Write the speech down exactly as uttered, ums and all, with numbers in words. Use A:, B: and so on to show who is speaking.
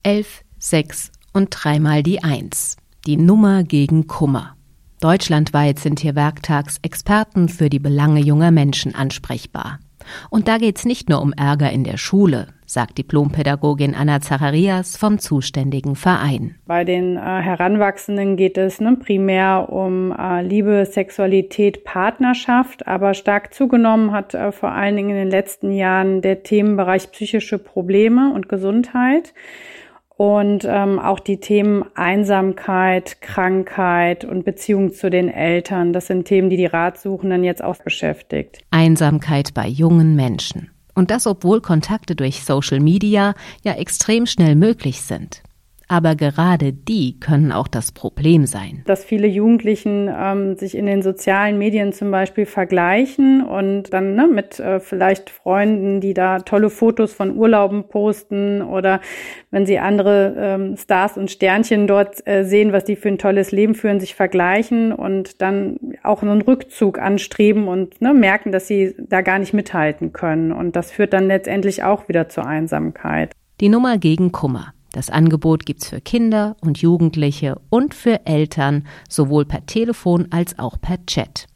A: elf, sechs und dreimal die Eins. Die Nummer gegen Kummer. Deutschlandweit sind hier werktags Experten für die Belange junger Menschen ansprechbar. Und da geht's nicht nur um Ärger in der Schule, sagt Diplompädagogin Anna Zacharias vom zuständigen Verein.
B: Bei den äh, Heranwachsenden geht es ne, primär um äh, Liebe, Sexualität, Partnerschaft, aber stark zugenommen hat äh, vor allen Dingen in den letzten Jahren der Themenbereich psychische Probleme und Gesundheit. Und ähm, auch die Themen Einsamkeit, Krankheit und Beziehung zu den Eltern, das sind Themen, die die Ratsuchenden jetzt auch beschäftigt.
A: Einsamkeit bei jungen Menschen. Und das, obwohl Kontakte durch Social Media ja extrem schnell möglich sind. Aber gerade die können auch das Problem sein.
B: Dass viele Jugendlichen ähm, sich in den sozialen Medien zum Beispiel vergleichen und dann ne, mit äh, vielleicht Freunden, die da tolle Fotos von Urlauben posten oder wenn sie andere ähm, Stars und Sternchen dort äh, sehen, was die für ein tolles Leben führen, sich vergleichen und dann auch einen Rückzug anstreben und ne, merken, dass sie da gar nicht mithalten können. Und das führt dann letztendlich auch wieder zur Einsamkeit.
A: Die Nummer gegen Kummer. Das Angebot gibt's für Kinder und Jugendliche und für Eltern, sowohl per Telefon als auch per Chat.